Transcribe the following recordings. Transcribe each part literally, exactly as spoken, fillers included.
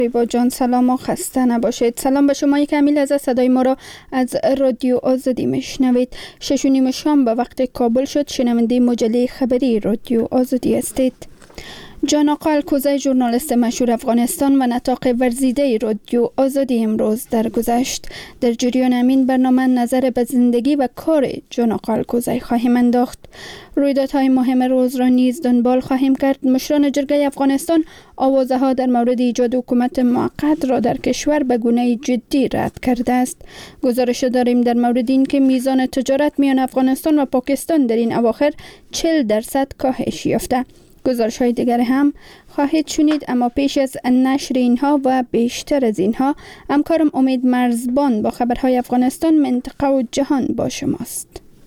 با جان سلام و خسته نباشید. سلام به شما. کمیل از صدای ما را از رادیو آزادی میشنوید. شش و نیم شام به وقت کابل شد. شنونده مجله خبری رادیو آزادی هستید. جان آقا الکوزی ژورنالیست مشهور افغانستان و نطاق ورزیده رادیو آزادی امروز درگذشت. در جریان همین برنامه نظر به زندگی و کار جان آقا الکوزی خواهیم انداخت. رویدادهای مهم روز را نیز دنبال خواهیم کرد. مشران جرگه افغانستان آوازه ها در مورد ایجاد حکومت موقت را در کشور به گونه جدی رد کرده است. گزارش داریم در مورد این که میزان تجارت میان افغانستان و پاکستان در این اواخر چهل درصد کاهش یافته. گزارش های دیگر هم خواهید شنید، اما پیش از نشر اینها و بیشتر از اینها همکارم امید مرزبان با خبرهای افغانستان، منطقه و جهان با شماست.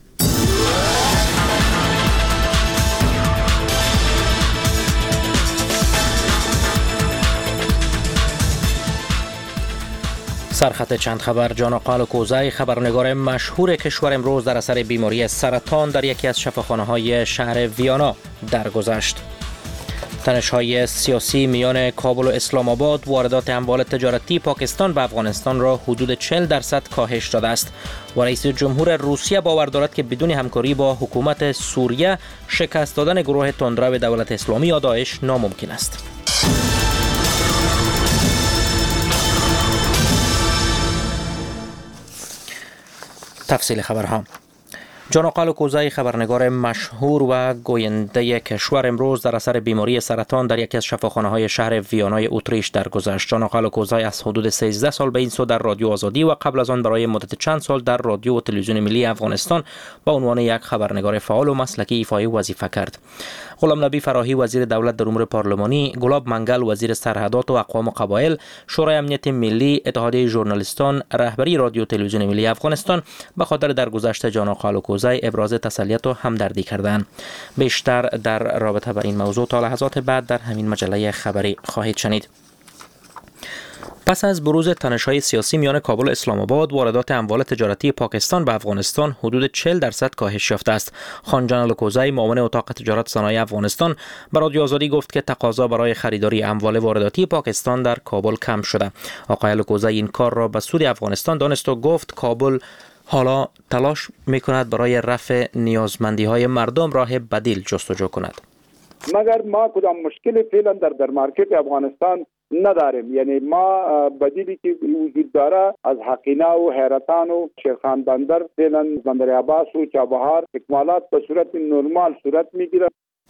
سرخط چند خبر. جان آقا الکوزی خبرنگار مشهور کشور امروز در اثر بیماری سرطان در یکی از شفاخانه‌های شهر ویانا درگذشت. تنش‌های سیاسی میان کابل و اسلام آباد واردات اموال تجارتی پاکستان به افغانستان را حدود چهل درصد کاهش داده است و رئیس جمهور روسیه باور دارد که بدون همکاری با حکومت سوریه شکست دادن گروه تندرو دولت اسلامی یا داعش ناممکن است. تفصیل خبرها. جان آقا الکوزی خبرنگار مشهور و گوینده کشور امروز در اثر بیماری سرطان در یکی از شفاخانه‌های شهر ویانای اتریش درگذشت. جان آقا الکوزی از حدود سیزده سال به این سو در رادیو آزادی و قبل از آن برای مدت چند سال در رادیو و تلویزیون ملی افغانستان با عنوان یک خبرنگار فعال و مسلکی ایفای وظیفه کرد. غلام نبی فراهی وزیر دولت در امور پارلمانی، گلاب منگل وزیر سرحدات و اقوام و قبایل، شورای امنیت ملی، اتحادیه ژورنالیستان، رهبری رادیو و تلویزیون ملی افغانستان به خاطر درگذشت جان آقا الکوزی ابراز تسلیت و همدردی کردند. بیشتر در رابطه با این موضوع تا لحظات بعد در همین مجله خبری خواهید شنید. پس از بروز تنش‌های سیاسی میان کابل و اسلام آباد، واردات اموال تجارتی پاکستان به افغانستان حدود چهل درصد کاهش یافته است. خان جان الکوزی معاون اتاق تجارت صنایع افغانستان به رادیو آزادی گفت که تقاضا برای خریداری اموال وارداتی پاکستان در کابل کم شده. آقای الکوزی این کار را به سود افغانستان دانست و گفت کابل حالا تلاش می‌کند برای رفع نیازمندی‌های مردم راه بدیل جستجو کند. مگر ما کدام مشکل فعلا در در مارکت افغانستان نداریم. یعنی ما بدیلی که وجود داره از حقینا و حیرتان و شیرخان بندر، فعلا بندر عباس و چابهار اکمالات به صورت نرمال صورت میگیره.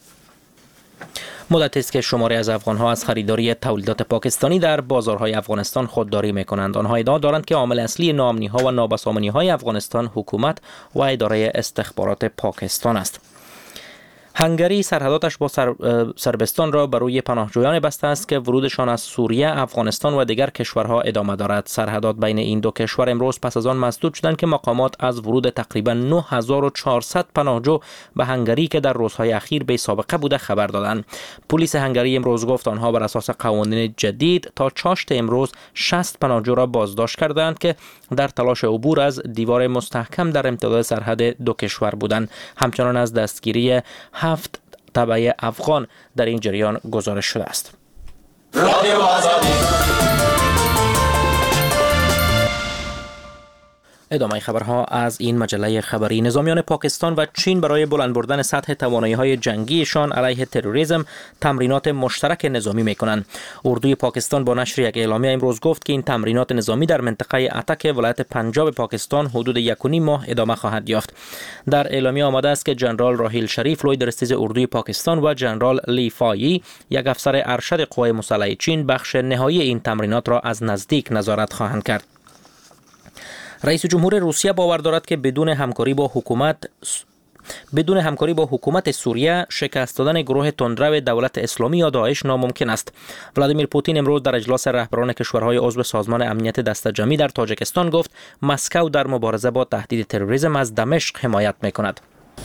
مدت است که شماری از افغان‌ها از خریداری تولیدات پاکستانی در بازارهای افغانستان خودداری می‌کنند. آنها ادعا دارند که عامل اصلی ناامنی‌ها و نابسامانی‌های افغانستان حکومت و اداره استخبارات پاکستان است. هنگری سرحداتش با سر، سربستان را بر روی پناهجویان بسته است که ورودشان از سوریه، افغانستان و دیگر کشورها ادامه دارد. سرحدات بین این دو کشور امروز پس از آن مسدود شدند که مقامات از ورود تقریبا نه هزار و چهارصد پناهجو به هنگری که در روزهای اخیر بی سابقه بوده خبر دادند. پلیس هنگری امروز گفت آنها بر اساس قوانین جدید تا چاشت امروز شصت پناهجو را بازداشت کردند که در تلاش عبور از دیوار مستحکم در امتداد سرحد دو کشور بودند. همچنان از دستگیری هفت تبع افغان در این جریان گزارش شده است. ادامه خبرها از این مجله خبری. نظامیان پاکستان و چین برای بلند بردن سطح توانایی‌های جنگیشان علیه تروریسم تمرینات مشترک نظامی می‌کنند. اردوی پاکستان با نشر یک اعلامیه امروز گفت که این تمرینات نظامی در منطقه اتک ولایت پنجاب پاکستان حدود یک و نیم ماه ادامه خواهد یافت. در اعلامیه آمده است که جنرال راهیل شریف لوی درستیز اردوی پاکستان و جنرال لی فایی یک افسر ارشد قوای مسلحه چین بخش نهایی این تمرینات را از نزدیک نظارت خواهند کرد. رئیس جمهور روسیه باور دارد که بدون همکاری با حکومت بدون همکاری با حکومت سوریه شکست دادن گروه تندرو دولت اسلامی یا داعش ناممکن است. ولادیمیر پوتین امروز در اجلاس رهبران کشورهای عضو سازمان امنیت دست جمعی در تاجیکستان گفت مسکو در مبارزه با تهدید تروریسم از دمشق حمایت می‌کند.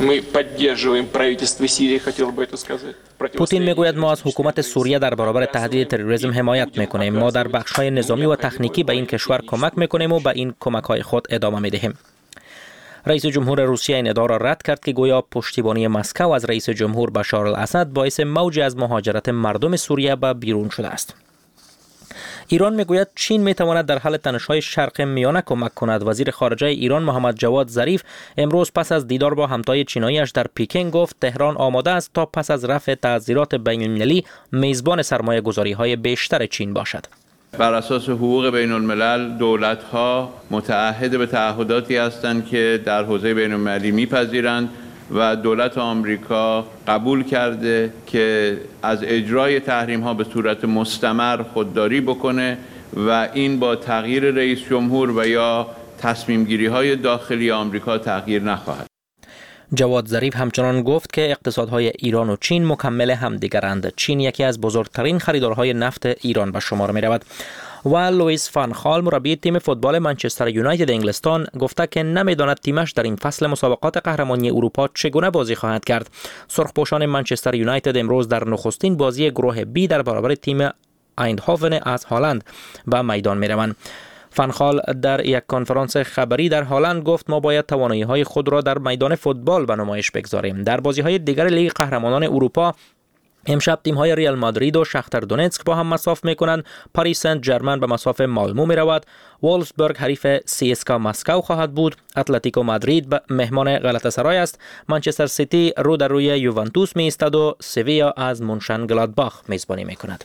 پوتین میگوید ما از حکومت سوریه در برابر تهدید تروریسم حمایت میکنیم. ما در بخش‌های نظامی و تکنیکی به این کشور کمک میکنیم و به این کمک‌های خود ادامه میدهیم. رئیس جمهور روسیه این ادعا را رد کرد که گویا پشتیبانی مسکو از رئیس جمهور بشار الاسد باعث موجی از مهاجرت مردم سوریه به بیرون شده است. ایران میگوید چین میتواند در حل تنش‌های شرق میانه کمک کند. وزیر خارجه ایران محمد جواد ظریف امروز پس از دیدار با همتای چینایی‌اش در پکین گفت تهران آماده است تا پس از رفع تعزیرات بین‌المللی میزبان سرمایه‌گذاری‌های بیشتر چین باشد. بر اساس حقوق بین الملل دولت‌ها متعهد به تعهداتی هستند که در حوزه بین المللی میپذیرند و دولت آمریکا قبول کرده که از اجرای تحریم‌ها به صورت مستمر خودداری بکنه و این با تغییر رئیس جمهور و یا تصمیم گیری های داخلی آمریکا تغییر نخواهد. جواد ظریف همچنان گفت که اقتصادهای ایران و چین مکمل همدیگرند. چین یکی از بزرگترین خریدارهای نفت ایران به شمار می رود. و لوئیس فان خال مربی تیم فوتبال منچستر یونایتد انگلستان گفته که نمیداند تیمش در این فصل مسابقات قهرمانی اروپا چگونه بازی خواهد کرد. سرخپوشان منچستر یونایتد امروز در نخستین بازی گروه بی در برابر تیم ایندهوون از هالند به میدان می روند. فنخال در یک کنفرانس خبری در هالند گفت ما باید توانایی‌های خود را در میدان فوتبال به نمایش بگذاریم. در بازی‌های دیگر لیگ قهرمانان اروپا امشب تیم‌های ریال مادرید و شختر دونتسک با هم مصاف می‌کنند. پاریس سن ژرمن به مصاف مالمو می‌رود. وولفسبورگ حریف سی اس کا مسکو خواهد بود. اتلتیکو مادرید به مهمان غلاتاسرای است. منچستر سیتی رو در روی یوونتوس می‌ایستد و سویا از مونشنگلادباخ میزبانی می‌کند.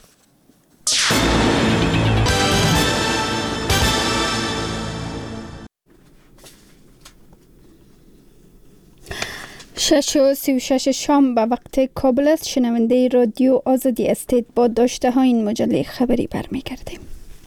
شش و سی و شش شام به وقت کابل است. شنونده رادیو آزادی استید. با داشته ها این مجله خبری برمیگردیم.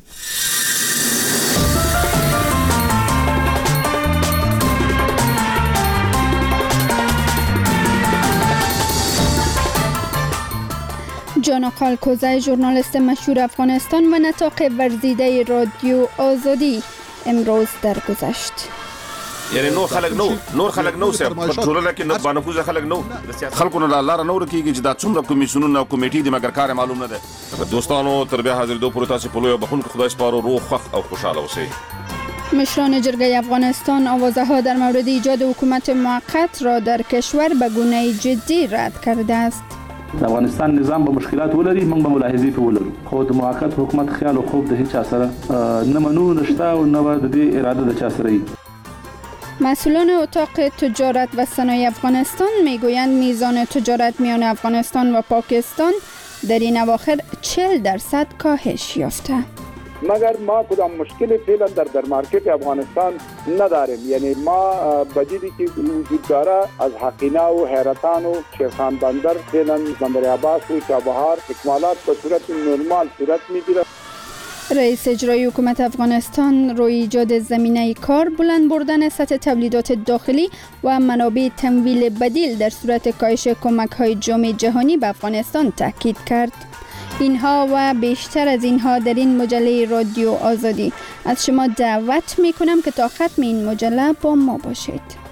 جان آقا الکوزی ژورنالیست مشهور افغانستان و نطاق ورزیده رادیو آزادی امروز درگذشت. یعنی نور خلک نو نور خلک نو سر په ټولنه کې نه باندې فوزه خلک نو خلکو نه لار نه ورکیږي چې دا څومره کمیسیونونه او کمیټې دي مګر کار معلوم نه ده. دوستانو تر بیا حاضر دو پروتاسي په لوی بخون کې خدای سپارو روغ خوښ او خوشاله اوسئ. مشران جرگه افغانستان آوازه ها در مورد ایجاد حکومت موقت را در کشور به گونه جدی رد کرده است. افغانستان نظام به مشکلات ولري موږ به ملاحظې په ولرو خو د موقت حکومت خیال او خوب د هیڅ اثر نه منو نشته او نه د دې اراده د چا سره. مسئولان اتاق تجارت و صنایع افغانستان میگویند میزان تجارت میان افغانستان و پاکستان در این اواخر چهل درصد کاهش یافته. مگر ما کدام مشکل فعلا در در مارکت افغانستان نداریم. یعنی ما بدیلی که وجود داره از حقینا و حیرتان و شیرخان بندر فعلا بندر عباس و چابهار اکمالات به صورت نرمال صورت میگیره. رئیس اجرایی حکومت افغانستان روی ایجاد زمینه کار، بلند بردن سطح تولیدات داخلی و منابع تمویل بدیل در صورت کاهش کمک‌های جامعه جهانی به افغانستان تاکید کرد. اینها و بیشتر از اینها در این مجله رادیو آزادی. از شما دعوت می‌کنم که تا ختم این مجله با ما باشید.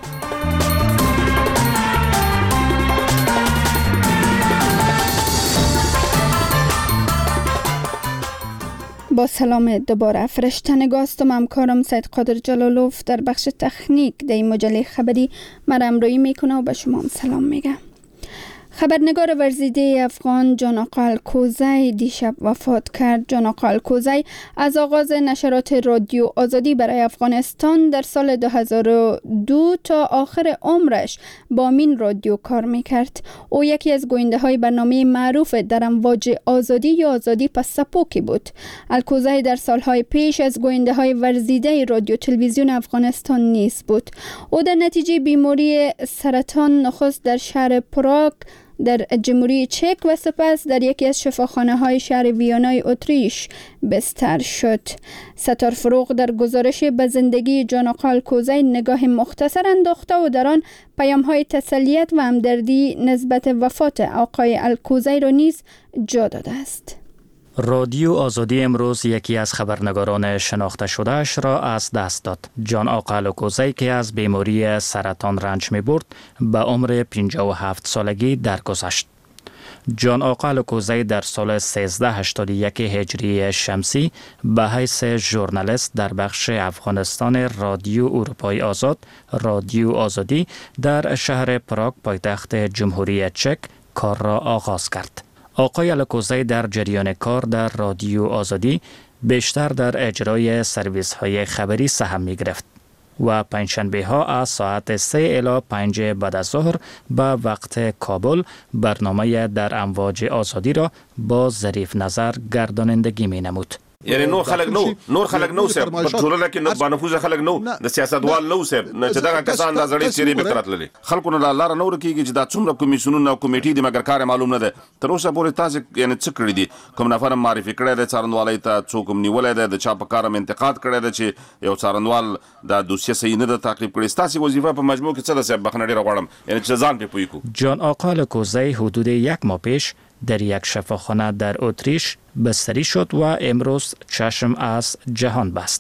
با سلام دوباره فرشتنگاه هستم. همکارم سید قادر جلالوف در بخش تکنیک در این مجله خبری مرا همراهی میکنه و به شما هم سلام میگه. خبرنگار ورزیده افغان جان آقا الکوزی دیشب وفات کرد. جان آقا الکوزی از آغاز نشرات رادیو آزادی برای افغانستان در سال دو هزار و دو تا آخر عمرش با این رادیو کار میکرد. او یکی از گوینده های برنامه معروف در امواج آزادی یا آزادی پس سپوکی بود. الکوزی در سالهای پیش از گوینده های ورزیده رادیو تلویزیون افغانستان نیز بود. او در نتیجه بیماری سرطان نخست در شهر پراگ در جمهوری چک و سپس در یکی از شفاخانه های شهر ویانای اتریش بستر شد. ستار فروغ در گزارش به زندگی جان آقا الکوزی نگاه مختصر انداخته و در آن پیام های تسلیت و همدردی نسبت وفات آقای الکوزی را نیز جا داده است. رادیو آزادی امروز یکی از خبرنگاران شناخته شدهش را از دست داد. جان آقا الکوزی که از بیماری سرطان رنج می برد به عمر پنجاه و هفت سالگی درگذشت. جان آقا الکوزی در سال سیزده هشتاد و یک هجری شمسی به حیث ژورنالیست در بخش افغانستان رادیو اروپای آزاد رادیو آزادی در شهر پراگ پایتخت جمهوری چک کار را آغاز کرد. آقای الکوزی در جریان کار در رادیو آزادی بیشتر در اجرای سرویس های خبری سهم می گرفت و پنجشنبه ها از ساعت سه الی پنج بعد از ظهر به وقت کابل برنامه در امواج آزادی را با ظریف نظر گردانندگی می نمود. یعنی نور خلق نو نور خلق نو سه په ټولنه کې نه بانفوز خلق نو د سیاستوال نو سه نه چې دا کسان د زړې چیرې به تراتللي خلکو نه لار نور کېږي چې دا څومره کمیسیونونه او کمیټې دي مګر کار معلوم نه ده تر اوسه پورې تاسو یعنی څه کړی دي کوم نفر معرفي کړی دی څارنوالۍ ته څوک نیولای دی د چا په کار انتقاد کړی دی چې یو څارنوال دا دوسیه صحیح نه ده تعقیب کړی تاسو وظیفه په مجموع کې څه ده سه بخنه ډیر غواړم یعنی چې ځان په پوي کو جان آقا الکوزی حدود یک ماه پیش در یک شفاخانه در اتریش بستری شد و امروز چشم از جهان بست.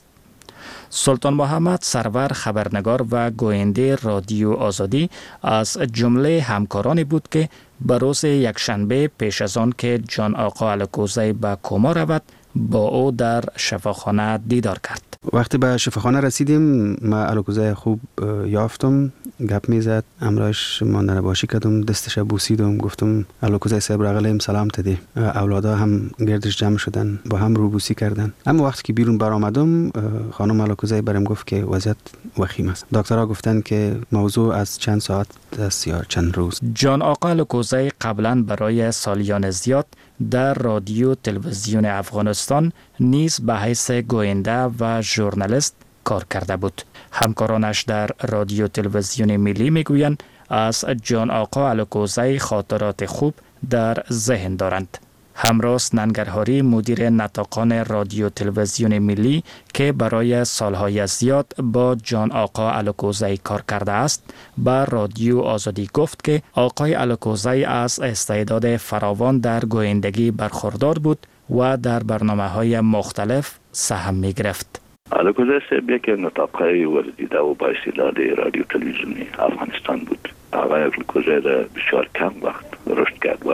سلطان محمد سرور خبرنگار و گوینده رادیو آزادی از جمله همکارانی بود که به روز یکشنبه پیش از آن که جان آقا الکوزی به کما رود با او در شفاخانه دیدار کرد. وقتی به شفاخانه رسیدیم ما الکوزی خوب یافتم، گپ میزد، امراش ماندن باشی کردم، دستش بوسیدم، گفتم الکوزی صاحب راغلیم سلام تدی. اولادا هم گردش جمع شدن با هم روبوسی کردن. اما وقتی که بیرون برآمدم خانم الکوزی برام گفت که وضعیت وخیم است. دکترها گفتن که موضوع از چند ساعت است یا چند روز. جان آقا الکوزی قبلا برای سالیان زیاد در رادیو تلویزیون افغانستان نیز به حیث گوینده و ژورنالیست کار کرده بود. همکارانش در رادیو تلویزیون ملی میگویند از جان آقا الکوزی خاطرات خوب در ذهن دارند. همراست ننگرهاری مدیر نطاقان رادیو تلویزیون ملی که برای سالهای زیاد با جان آقا الکوزی کار کرده است با رادیو آزادی گفت که آقای الکوزی از استعداد فراوان در گویندگی برخوردار بود و در برنامه‌های مختلف سهم می گرفت. الکوزی صاحب یک نطاقای ورزیده و با استعداد رادیو تلویزیونی افغانستان بود. آقای الکوزی بسیار کم وقت رشد کرد و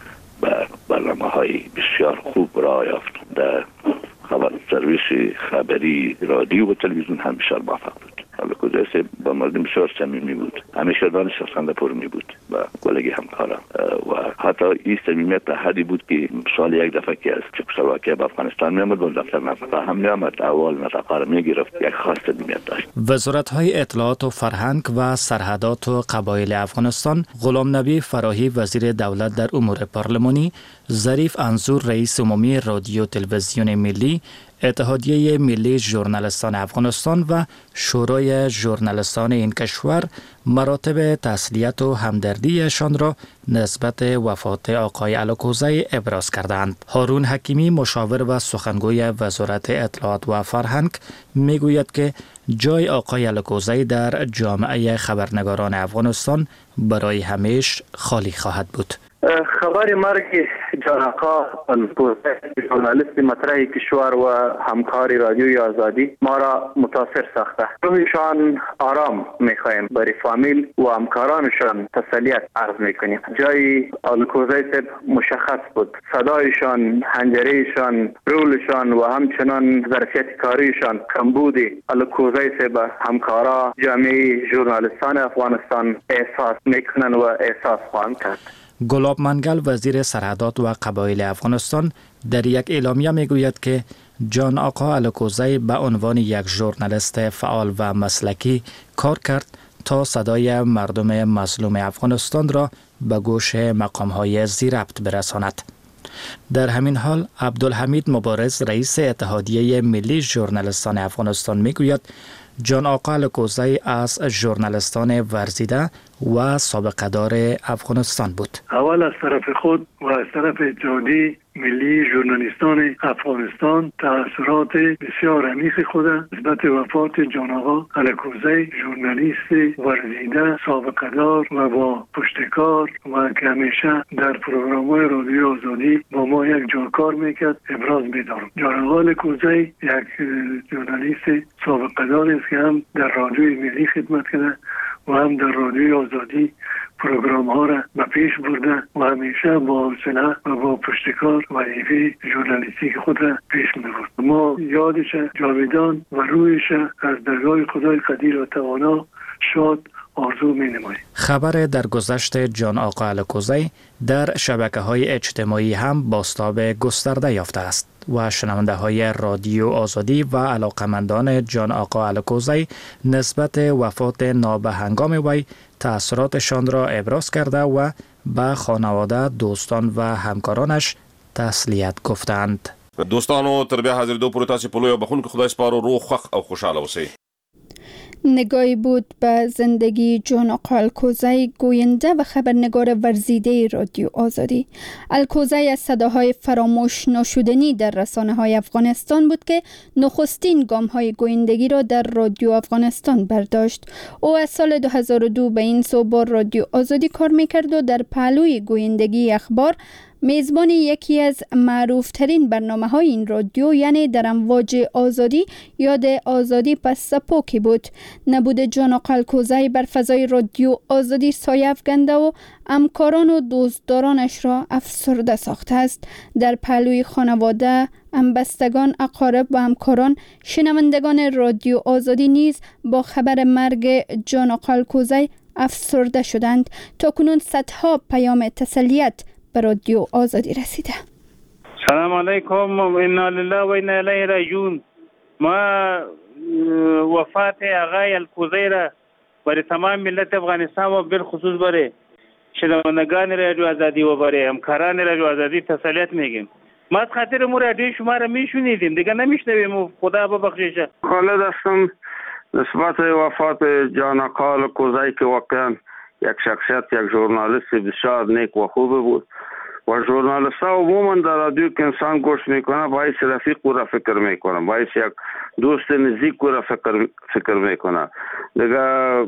به برنامه های بسیار خوب را یافت. در خبر سرویس خبری رادیو و تلویزیون هم بسیار موفق بود. الکوزی با مردم بسیار صمیمی بود. همیشه دانش خنده پر می بود و کلگی همکاران و حتی این صمیمیت تا حدی بود که سال یک دفعه که از چکسلواکیه به افغانستان می آمد و دفتر نطاقه هم می آمد اول نطاقه را می گرفت. یک خاص صمیمیت داشت. وزارت های اطلاعات و فرهنگ و سرحدات و قبایل افغانستان غلام نبی فراهی وزیر دولت در امور پارلمانی، ظریف انظور رئیس عمومی رادیو تلویزیون ملی، اتحادیه ملی ژورنالیستان افغانستان و شورای ژورنالیستان این کشور مراتب تسلیت و همدردیشان را نسبت وفات آقای الکوزی ابراز کردند. هارون حکیمی مشاور و سخنگوی وزارت اطلاعات و فرهنگ میگوید که جای آقای الکوزی در جامعه خبرنگاران افغانستان برای همیشه خالی خواهد بود. خبر مرگ جان آقا الکوزی ژورنالیست مطرح کشور و همکار رادیوی آزادی ما را متاثر ساخته. روحشان آرام میخواهیم، برای فامیل و همکارانشان تسلیت عرض میکنیم. جای الکوزی مشخص بود. صدایشان، حنجرهشان، رولشان و همچنان ظرفیت کاریشان کمبود الکوزی به همکارا جامعه ژورنالیستان افغانستان احساس میکنن و احساس خواهند کرد. گلاب منگل وزیر سرحدات و قبایل افغانستان در یک اعلامیه میگوید که جان آقا الکوزی به عنوان یک ژورنالیست فعال و مسلکی کار کرد تا صدای مردم مظلوم افغانستان را به گوش مقام‌های ذی‌ربط برساند. در همین حال عبدالحمید مبارز رئیس اتحادیه ملی ژورنالیستان افغانستان میگوید جان آقا الکوزی از ژورنالیستان ورزیده و سابقه دار افغانستان بود. اول از طرف خود و از طرف اتحادیه ملی ژورنالیستان افغانستان تأثیرات بسیار عمیق خود نسبت وفات جان آقا الکوزی، ژورنالیست ورزیده سابقه دار و با پشتکار و که همیشه در پروگرام‌های رادیو آزادی با ما یک جا کار میکرد ابراز می‌دارم. جان آقا الکوزی یک ژورنالیست سابقه دار است که هم در رادیوی ملی خدمت کرده و هم در رادیوی آزادی پروگرام ها را به پیش برده و همیشه با حوصله و با پشتکار وظیفه ژورنالیستیک خود را پیش می‌برد. ما یادش جاودان و رویش از درگاه خدای قدیر و توانا شاد، آرزو می نماییم. خبر درگذشت جان آقا الکوزی در شبکه‌های اجتماعی هم بازتاب گسترده یافته است و شنونده های رادیو آزادی و علاقمندان جان آقا الکوزی نسبت وفات نابهنگام وی تأثیراتشان را ابراز کرده و به خانواده، دوستان و همکارانش تسلیت گفتند. دوستانو تر بیا حاضر دو پورې تاسو په لوی بخون کې خدای سپارو روغ خوښ او خوشاله اوسئ. نگاهی بود به زندگی جان آقا الکوزی، گوینده و خبرنگار ورزیده رادیو آزادی. الکوزی از صداهای فراموش ناشدنی در رسانه های افغانستان بود که نخستین گام های گویندگی را در رادیو افغانستان برداشت. او از سال دو هزار و دو به این سو با رادیو آزادی کار میکرد و در پهلوی گویندگی اخبار میزبان یکی از معروف ترین برنامه های این رادیو یعنی در امواج آزادی یاد آزادی پس سپوکی بود. نبود جان آقا الکوزی بر فضای رادیو آزادی سایه افکنده و همکاران و دوستدارانش را افسرده ساخته است. در پهلوی خانواده، همبستگان، اقارب و همکاران، شنوندگان رادیو آزادی نیز با خبر مرگ جان آقا الکوزی افسرده شدند. تا کنون صدها پیام تسلیت به رادیو آزادی رسیده. سلام علیکم، انا لله و انا الیه راجعون. ما وفات آقای الکوزی را برای تمام ملت افغانستان و بالخصوص برای شنوندگان رادیو آزادی و برای همکاران رادیو آزادی تسلیت میگیم. ما از خاطر مو رادیو شما را میشنیدیم، دیگه نمیشنویم. خدا ببخشیشه. خالد هستم. نسبت وفات جان آقا الکوزی که واقعا یک شخصیت، یک ژورنالیست بسیار نیک و خوب بود و ژورنالیست ها عموما در رادیو که انسان گوش میکنه باعث رفیق او را فکر میکنه، باعث یک دوست نزدیک او را فکر فکر میکنه. دیگه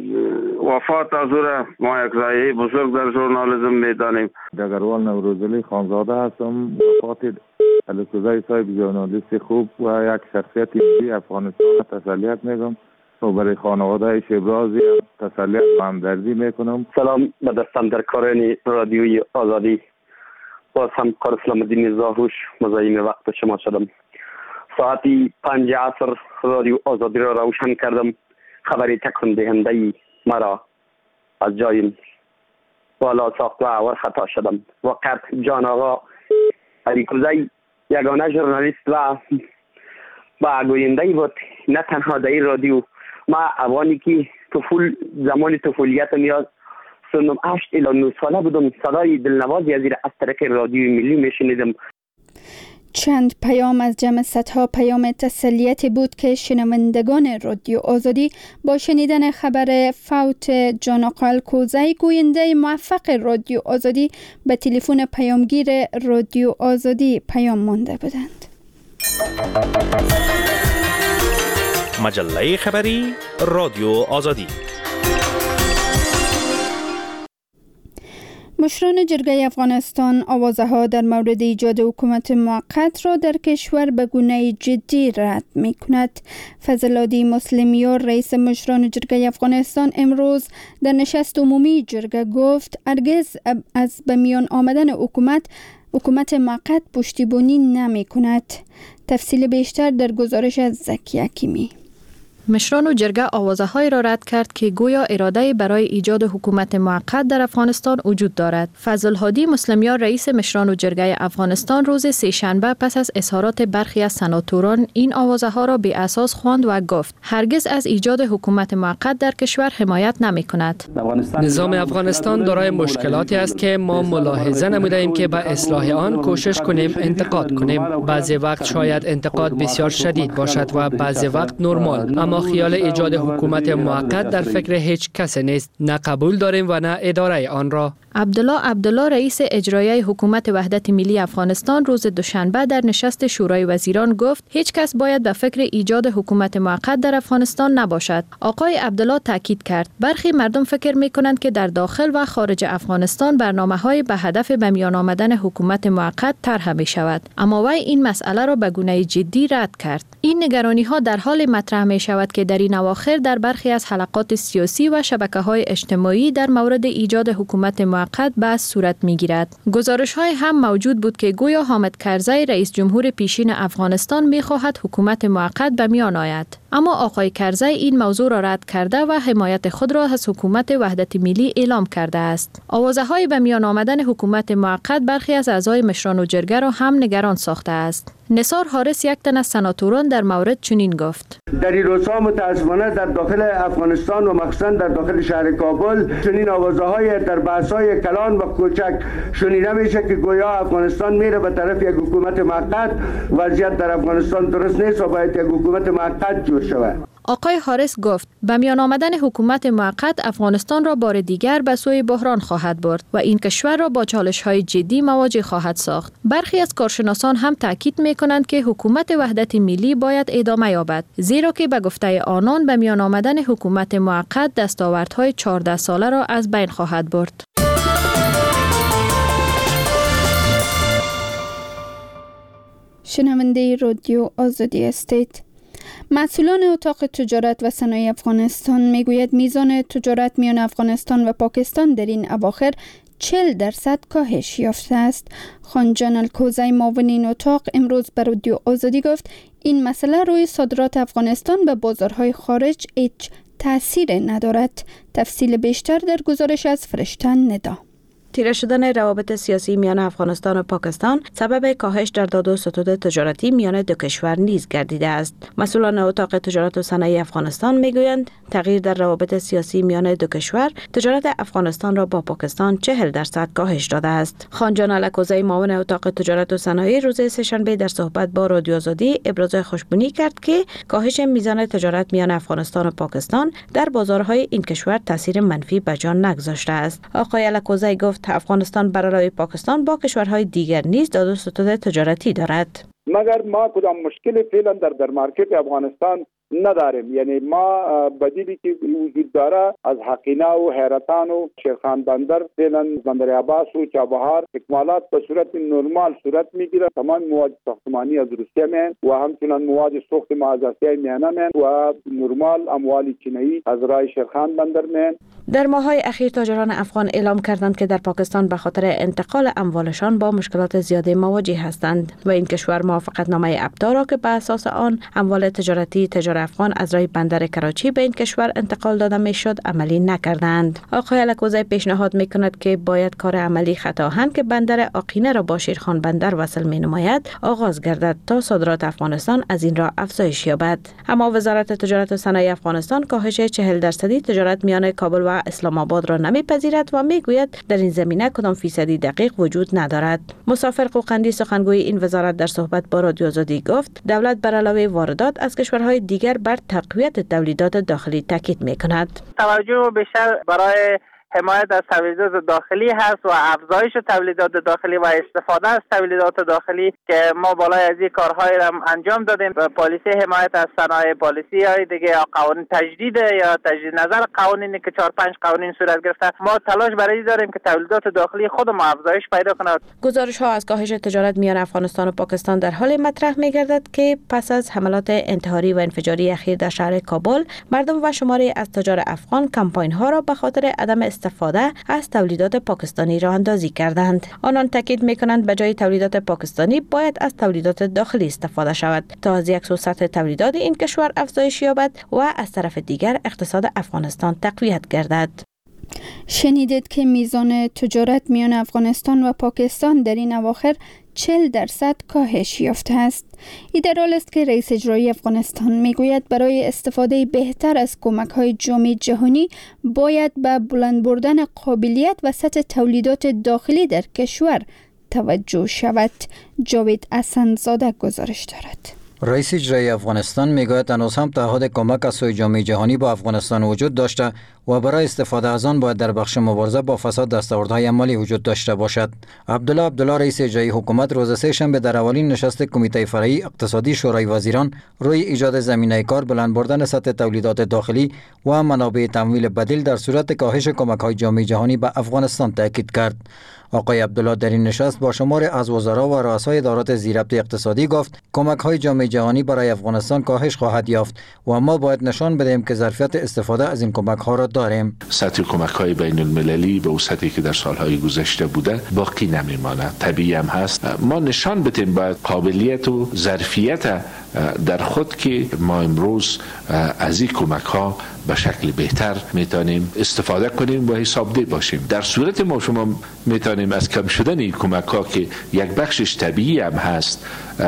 وفات از او را ما یک ضایعه بزرگ در ژورنالیسم میدانیم. دگروال نوروزعلی خانزاده هستم. وفات الکوزی صاحب ژورنالیست خوب و یک شخصیت ملی افغانستان تسلیت میگم و برای خانواده شبرازی تسلیت و همدردی میکنم. سلام به دستاندرکاران رادیوی آزادی. باز هم کار اسلام الدین زاهوش مزاحم وقت شما شدم. ساعتی پنج عصر رادیو آزادی را روشن کردم. خبری تکان دهنده مرا از جایم بالا ساخت و آور خطا شدم. وقت جان آقا الکوزی یگانه ژورنالیست و با گوینده بود، نه تنها در این رادیو. ما اوانی که طفول زمان طفولیت میاد سنم هشت الی نه ساله بودم، صدای دلنوازی از از طریق رادیوی ملی میشنیدم. چند پیام از جمع صدها پیام تسلیتی بود که شنوندگان رادیو آزادی با شنیدن خبر فوت جان آقا الکوزی، گوینده موفق رادیو آزادی، به تلفن پیامگیر رادیو آزادی پیام مانده بودند. مجله خبری رادیو آزادی. مشران جرگه افغانستان آوازه ها در مورد ایجاد حکومت موقت را در کشور به گونه جدی رد می کند. فضل‌الدین مسلمیار رئیس مشران جرگه افغانستان امروز در نشست عمومی جرگه گفت هرگز از به میان آمدن حکومت حکومت موقت پشتیبانی نمی کند. تفصیل بیشتر در گزارش از زکی حکیمی. مشران و جرگه آوازه‌هایی را رد کرد که گویا اراده برای ایجاد حکومت موقت در افغانستان وجود دارد. فضل‌الدین مسلمیار رئیس مشران و جرگه افغانستان روز سه‌شنبه پس از اظهارات برخی از سناتوران این آوازه‌ها را بی اساس خواند و گفت هرگز از ایجاد حکومت موقت در کشور حمایت نمی‌کند. نظام افغانستان دارای مشکلاتی است که ما ملاحظه نموده‌ایم که به اصلاح آن کوشش کنیم انتقاد کنیم. بعضی وقت شاید انتقاد بسیار شدید باشد و بعضی وقت نرمال، اما خیال ایجاد حکومت موقت در فکر هیچ کس نیست. نه قبول داریم و نه اداره آن را. عبدالله عبدالله رئیس اجرایی حکومت وحدت ملی افغانستان روز دوشنبه در نشست شورای وزیران گفت هیچ کس باید به فکر ایجاد حکومت موقت در افغانستان نباشد. آقای عبدالله تاکید کرد برخی مردم فکر می‌کنند که در داخل و خارج افغانستان برنامه‌های به هدف به میان آمدن حکومت موقت طرح می‌شود، اما وی این مسئله را به گونه جدی رد کرد. این نگرانی‌ها در حال مطرح می‌شود که در این اواخر در برخی از حلقات سیاسی و شبکه‌های اجتماعی در مورد ایجاد حکومت موقت بحث صورت می‌گیرد. گزارش‌های هم موجود بود که گویا حامد کرزی رئیس جمهور پیشین افغانستان می‌خواهد حکومت موقت به میان آید. اما آقای کرزی این موضوع را رد کرده و حمایت خود را از حکومت وحدت ملی اعلام کرده است. آوازه های به میان آمدن حکومت موقت برخی از اعضای مشران و جرگه را هم نگران ساخته است. نثار حارس یک تن از سناتوران در مورد چنین گفت: در این روزها متاسفانه در داخل افغانستان و مخصوصا در داخل شهر کابل چنین آوازه‌های در بحث‌های کلان و کوچک شنیده میشه که گویا افغانستان میره به طرف یک حکومت موقت. وضعیت در افغانستان درست نیست و باید یک حکومت موقت جور شود. آقای حارس گفت به میان آمدن حکومت موقت افغانستان را بار دیگر به سوی بحران خواهد برد و این کشور را با چالش‌های جدی مواجه خواهد ساخت. برخی از کارشناسان هم تاکید می‌کنند که حکومت وحدت ملی باید ادامه یابد، زیرا که به گفته آنان به میان آمدن حکومت موقت دستاوردهای چهارده ساله را از بین خواهد برد. شنونده رادیو آزادی هستید. مسئولان اتاق تجارت و صنایع افغانستان میگوید میزان تجارت میان افغانستان و پاکستان در این اواخر چهل درصد کاهش یافته است. خانجان الکوزی معاون این اتاق امروز به رادیو آزادی گفت این مسئله روی صادرات افغانستان به بازارهای خارج هیچ تأثیر ندارد. تفصیل بیشتر در گزارش از فرشتن ندا. تیره شدن روابط سیاسی میان افغانستان و پاکستان سبب کاهش در داد و ستود تجارتی میان دو کشور نیز گردیده است. مسئولان اتاق تجارت و صنایع افغانستان میگویند تغییر در روابط سیاسی میان دو کشور تجارت افغانستان را با پاکستان چهل درصد کاهش داده است. خانجان الکوزی معاون اتاق تجارت و صنایع روز سه‌شنبه در صحبت با رادیو آزادی ابراز خوشبینی کرد که کاهش میزان تجارت میان افغانستان و پاکستان در بازارهای این کشور تاثیر منفی به جان نگذاشته است. آقای الکوزی گفت افغانستان بر علاوه پاکستان با کشورهای دیگر نیز داد و ستود تجارتی دارد. مگر ما کدام مشکل فعلا در در مارکت افغانستان نداریم. یعنی ما بدیلی که وجود داره از حقینا و حیرتان و شیرخان بندر فعلا بندر عباس و چابهار اکمالات به صورت نرمال صورت میگیره. تمام مواد ساختمانی از روسیه میان و همچنان مواد سوخت ما از آسیای میانه میان و نرمال اموال چینی از راه شیرخان بندر میان. در ماه‌های اخیر تاجران افغان اعلام کردند که در پاکستان به خاطر انتقال اموالشان با مشکلات زیاده مواجه هستند و این کشور موافقتنامه ابدا را که به اساس آن اموال تجارتی تجار افغان از راه بندر کراچی به این کشور انتقال داده میشد عملی نکردند. آقای الکوزی پیشنهاد میکند که باید کار عملی خطاهن که بندر آقینه را با شیرخان بندر وصل می نماید آغاز گردد تا صادرات افغانستان از این راه افزایش یابد. اما وزارت تجارت و صنایع افغانستان کاهش چهل درصدی تجارت میان کابل و اسلام آباد را نمیپذیرد و میگوید در این زمینه کدام فیصدی دقیق وجود ندارد. مسافر قوقندی سخنگوی این وزارت در صحبت با رادیو آزادی گفت دولت بر علاوه واردات از کشورهای دیگر بر تقویت تولیدات داخلی تاکید میکند. توجه بیشتر برای حمایت از تولیدات داخلی هست و افزایش تولیدات داخلی و استفاده از تولیدات داخلی که ما بالای از این کارهای را انجام دادیم. پالیسی حمایت از صنایع، پالیسی های دیگه یا قوانین تجدید یا تجدید نظر قوانینی که چهار پنج قوانین صورت گرفته، ما تلاش برای داریم که تولیدات داخلی خود ما افزایش پیدا کند. گزارش ها از کاهش تجارت میان افغانستان و پاکستان در حال مطرح می‌گردد که پس از حملات انتحاری و انفجاری اخیر در شهر کابل، مردم و شماری از تجار افغان کمپاین ها را به خاطر عدم استفاده از تولیدات پاکستانی راه اندازی کردند. آنان تاکید می‌کنند به جای تولیدات پاکستانی باید از تولیدات داخلی استفاده شود تا از یک سو سطح تولیدات این کشور افزایش یابد و از طرف دیگر اقتصاد افغانستان تقویت گردد. شنیدید که میزان تجارت میان افغانستان و پاکستان در این اواخر چهل درصد کاهش یافته است. این در حال است که رئیس اجرایی افغانستان میگوید برای استفاده بهتر از کمک‌های جامعه جهانی باید به بلند بردن قابلیت و سطح تولیدات داخلی در کشور توجه شود. جاوید حسن‌زاده گزارش دارد. رئیس اجرایی افغانستان میگوید هنوز هم تعهد کمک از سوی جامعه جهانی با افغانستان وجود داشته و برای استفاده از آن باید در بخش مبارزه با فساد دستاوردهای عملی وجود داشته باشد. عبدالله عبدالله رئیس اجرایی حکومت روز سه‌شنبه در اولین نشست کمیته فرعی اقتصادی شورای وزیران روی ایجاد زمینه کار، بلند بردن سطح تولیدات داخلی و منابع تمویل بدیل در صورت کاهش کمک‌های جامعه جهانی به افغانستان تاکید کرد. آقای عبدالله در این نشست با شمار از وزرا و رؤسای ادارات زیربط اقتصادی گفت کمک‌های جامعه جهانی برای افغانستان کاهش خواهد یافت و ما باید نشان بدهیم که ظرفیت استفاده از این کمک ها را داریم. سطح کمک های بین المللی به سطحی که در سالهای گذشته بوده باقی نمیماند. طبیعی هم هست ما نشان بدیم باید قابلیت و ظرفیت در خود که ما امروز از این کمک ها به شکل بهتر میتونیم استفاده کنیم و حسابده باشیم. در صورت ما شما میتونیم از کم شدن این کمک ها که یک بخشش طبیعی هم هست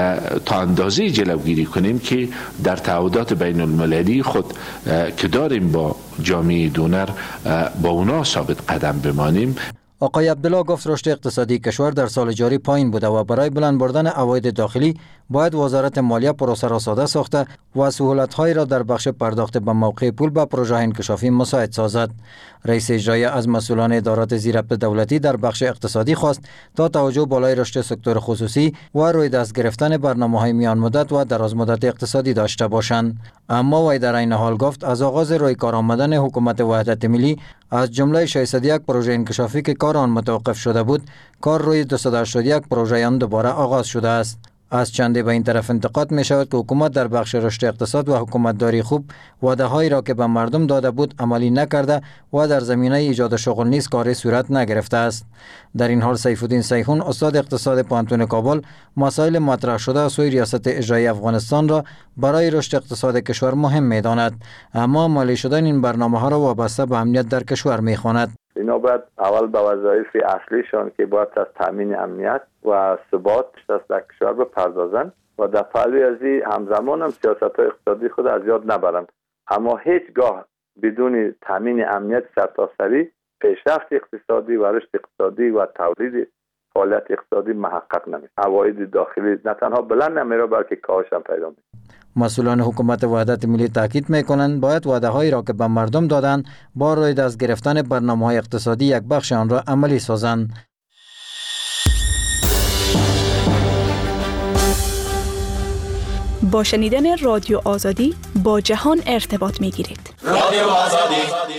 تا اندازه جلوگیری کنیم که در تعهدات بین المللی خود که داریم با جامعه دونر با اونا ثابت قدم بمانیم. آقای عبدالله گفت رشد اقتصادی کشور در سال جاری پایین بوده و برای بلند بردن عواید داخلی باید وزارت مالیه پروسه را ساده ساخته و سهولت‌هایی را در بخش پرداخت به موقع پول به پروژه انکشافی مساعد سازد. رئیس اجرایی از مسئولان ادارات زیربط دولتی در بخش اقتصادی خواست تا توجه بالای رشد سکتور خصوصی و روی دست گرفتن برنامه‌های میان مدت و دراز مدت اقتصادی داشته باشند. اما وی در این حال گفت از آغاز روی کار آمدن حکومت وحدت ملی از جمله ششصد و یک پروژه انکشافی که کار آن متوقف شده بود، کار روی دویست و هشتاد و یک پروژه آن دوباره آغاز شده است. از چنده به این طرف انتقاد می شود که حکومت در بخش رشد اقتصاد و حکومت داری خوب وعده هایی را که به مردم داده بود عملی نکرده و در زمینه ایجاد شغل نیز کاری صورت نگرفته است. در این حال سیف الدین سیحون استاد اقتصاد پانتون کابل مسائل مطرح شده از سوی ریاست اجرایی افغانستان را برای رشد اقتصاد کشور مهم می داند، اما عملی شدن این برنامه ها را وابسته به امنیت در کشور می خواند. اینا باید اول به وظایف اصلیشان که باید از تامین امنیت و ثبات در کشور بپردازند و در پهلوی از این همزمان هم سیاست های اقتصادی خود از یاد نبرند. اما هیچگاه بدون تامین امنیت سرتاسری پیشرفت اقتصادی و رشد اقتصادی و تولید فعالیت اقتصادی محقق نمیشه. عواید داخلی نه تنها بلند نمیره بلکه کاهش هم پیدا میشه. مسئولان حکومت وحدت ملی تاکید میکنند باید وعده هایی را که به مردم دادند با روی دست گرفتن برنامه های اقتصادی یک بخش آن را عملی سازند. با شنیدن رادیو آزادی با جهان ارتباط میگیرید. رادیو آزادی.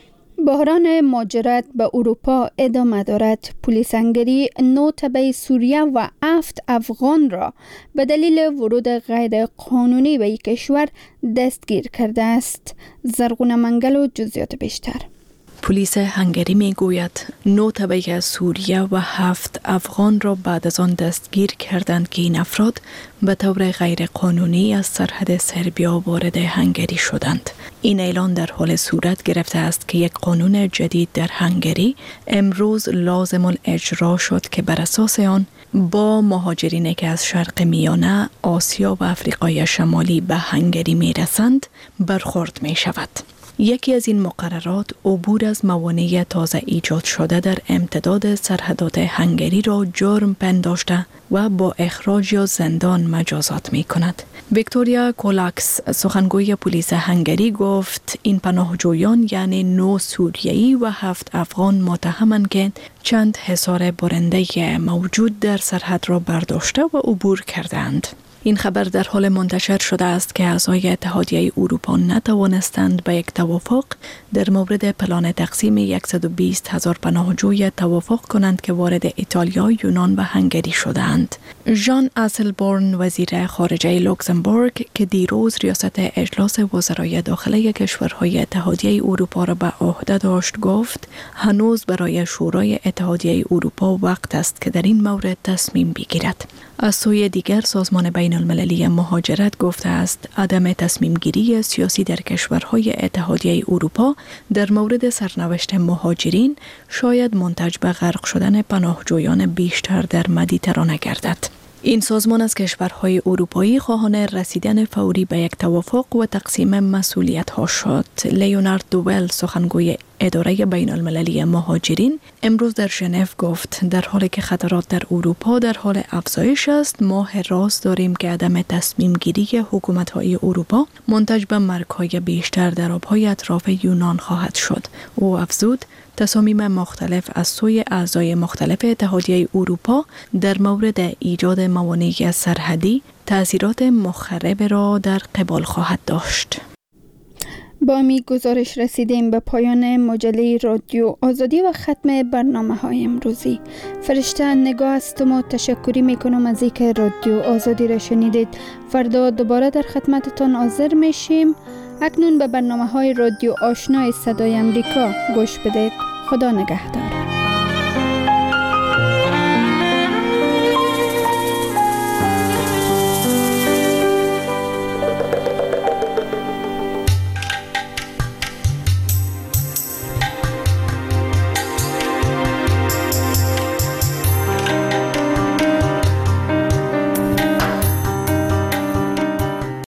بحران مهاجرت به اروپا ادامه دارد. پلیس هنگری نو تبع سوریه و هفت افغان را به دلیل ورود غیر قانونی به کشور دستگیر کرده است. زرغون منگل و جزئیات بیشتر. پلیس هنگری می گوید نو تبع سوریه و هفت افغان را بعد از آن دستگیر کردند که این افراد به طور غیر قانونی از سرحد سربیا وارد هنگری شدند. این اعلان در حال صورت گرفته است که یک قانون جدید در هنگری امروز لازم الاجرا شد که بر اساس آن با مهاجرینی که از شرق میانه، آسیا و افریقای شمالی به هنگری می رسند برخورد می شود. یکی از این مقررات عبور از موانع تازه ایجاد شده در امتداد سرحدات هنگری را جرم پنداشته و با اخراج یا زندان مجازات می کند. ویکتوریا کولاکس سخنگوی پلیس هنگری گفت این پناهجویان یعنی نو سوریایی و هفت افغان متهمند که چند حصار برنده موجود در سرحد را برداشته و عبور کردند. این خبر در حال منتشر شده است که اعضای اتحادیه اروپا نتوانستند به یک توافق در مورد پلان تقسیم صد و بیست هزار پناهجوی توافق کنند که وارد ایتالیا، یونان و هنگری شدند. ژان اسلبورن وزیر خارجه لوکزامبورگ که دیروز ریاست اجلاس وزرای داخله کشورهای اتحادیه اروپا را به عهده داشت گفت هنوز برای شورای اتحادیه اروپا وقت است که در این مورد تصمیم بگیرد. از سوی دیگر سازمان بین المللی مهاجرت گفته است عدم تصمیم گیری سیاسی در کشورهای اتحادیه اروپا در مورد سرنوشت مهاجرین شاید منتج به غرق شدن پناهجویان بیشتر در مدیترانه گردد. این سازمان از کشورهای اروپایی خواهان رسیدن فوری به یک توافق و تقسیم مسئولیت ها شد. لیونارد دوول سخنگوی اداره بین المللی مهاجرین امروز در ژنو گفت در حالی که خطرات در اروپا در حال افزایش است ما راست داریم که عدم تصمیم گیری حکومت های اروپا منتج به مرگ های بیشتر در آبهای اطراف یونان خواهد شد. او افزود تصامیم مختلف از سوی اعضای مختلف اتحادیه اروپا در مورد ایجاد موانع سرحدی تأثیرات مخرب را در قبال خواهد داشت. با می گزارش رسیدیم به پایان مجله رادیو آزادی و ختم برنامه های امروزی. فرشته نگاه هستم و تشکری میکنم از اینکه رادیو آزادی را شنیدید. فردا دوباره در خدمتتان حاضر میشیم. اکنون به برنامه های رادیو آشنای صدای امریکا گوش بدید. خدا نگهدار.